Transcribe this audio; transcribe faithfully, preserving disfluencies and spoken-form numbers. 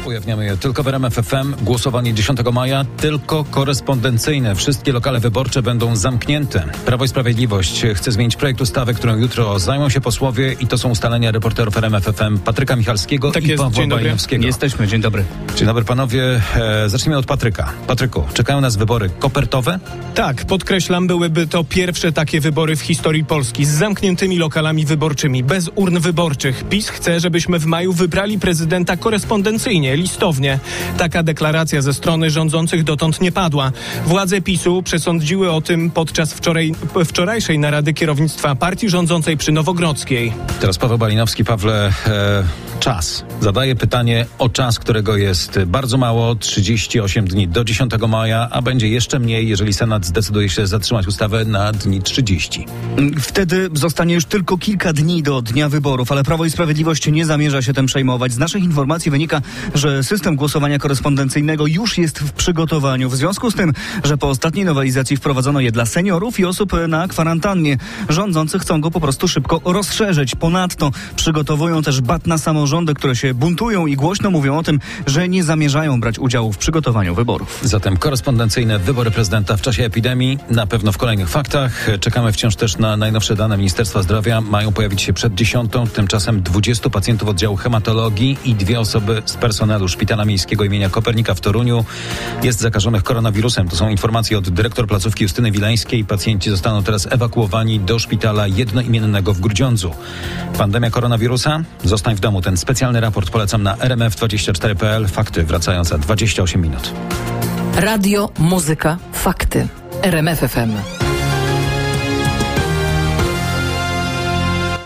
Ujawniamy je tylko w R M F F M. Głosowanie dziesiątego maja tylko korespondencyjne. Wszystkie lokale wyborcze będą zamknięte. Prawo i Sprawiedliwość chce zmienić projekt ustawy, którą jutro zajmą się posłowie i to są ustalenia reporterów R M F F M Patryka Michalskiego tak i jest. Pawła Balinowskiego. Jesteśmy, dzień dobry. Dzień dobry panowie. E, zacznijmy od Patryka. Patryku, czekają nas wybory kopertowe? Tak, podkreślam, byłyby to pierwsze takie wybory w historii Polski z zamkniętymi lokalami wyborczymi, bez urn wyborczych. PiS chce, żebyśmy w maju wybrali prezydenta korespondencyjnie, listownie. Taka deklaracja ze strony rządzących dotąd nie padła. Władze PiSu przesądziły o tym podczas wczoraj, wczorajszej narady kierownictwa partii rządzącej przy Nowogrodzkiej. Teraz Paweł Balinowski. Pawle, e, czas. Zadaję pytanie o czas, którego jest bardzo mało, trzydzieści osiem dni do dziesiątego maja, a będzie jeszcze mniej, jeżeli Senat zdecyduje się zatrzymać ustawę na dni trzydzieści. Wtedy zostanie już tylko kilka dni do dnia wyborów, ale Prawo i Sprawiedliwość nie zamierza się tym przejmować. Z naszych informacji wynika, że system głosowania korespondencyjnego już jest w przygotowaniu. W związku z tym, że po ostatniej nowelizacji wprowadzono je dla seniorów i osób na kwarantannie, rządzący chcą go po prostu szybko rozszerzyć. Ponadto przygotowują też bat na samorządy, które się buntują i głośno mówią o tym, że nie zamierzają brać udziału w przygotowaniu wyborów. Zatem korespondencyjne wybory prezydenta w czasie epidemii, na pewno w kolejnych faktach. Czekamy wciąż też na najnowsze dane Ministerstwa Zdrowia. Mają pojawić się przed dziesiątą, tymczasem dwudziestu pacjentów oddziału hematologii i dwie osoby z personelu Szpitala Miejskiego imienia Kopernika w Toruniu jest zakażonych koronawirusem. To są informacje od dyrektor placówki Justyny Wileńskiej. Pacjenci zostaną teraz ewakuowani do szpitala jednoimiennego w Grudziądzu. Pandemia koronawirusa? Zostań w domu. Ten specjalny raport polecam na r m f dwadzieścia cztery kropka p l. Fakty wracają za dwadzieścia osiem minut. Radio, muzyka, fakty. R M F F M.